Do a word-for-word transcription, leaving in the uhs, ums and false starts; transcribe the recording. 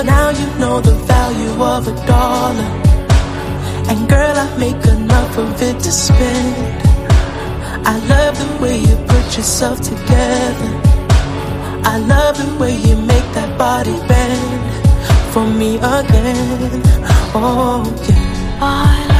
Now you know the value of a dollar. And girl, I make enough of it to spend. I love the way you put yourself together. I love the way you make that body bend for me again. Oh yeah. I